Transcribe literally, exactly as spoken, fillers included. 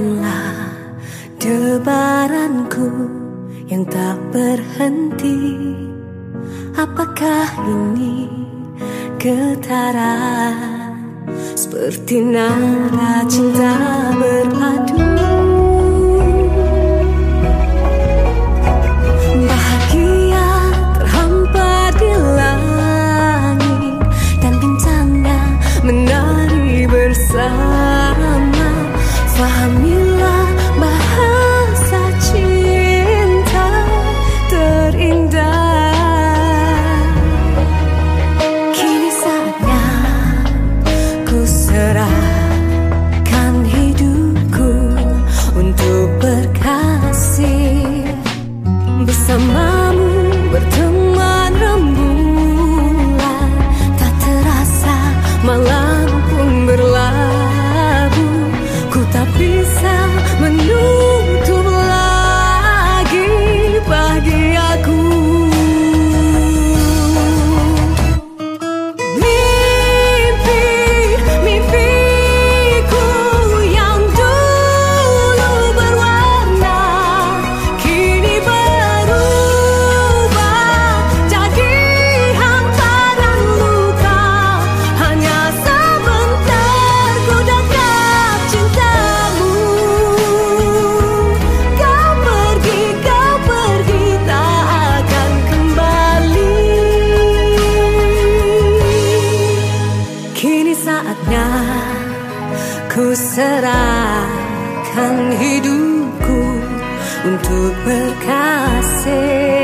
Biarkanlah debaranku yang tak berhenti. Apakah ini ketara, seperti nada cinta berpadu? Bahagia terhampar di langit dan bintangnya menari bersama. Fahamilah bahasa cinta terindah. Kini saatnya ku serahkan hidupku untuk berkasih. Bersamamu berteman rembulan, tak terasa malam pun berlabuh. Ku tak bisa menutup lagi bahagiaku. Mimpi, mimpiku yang dulu berwarna kini berubah jadi hamparan luka. Hanya sebentar ku dekat cintamu. Kau pergi, kau pergi, tak akan kembali. Kini saatnya ku serahkan hidupku untuk berkasih.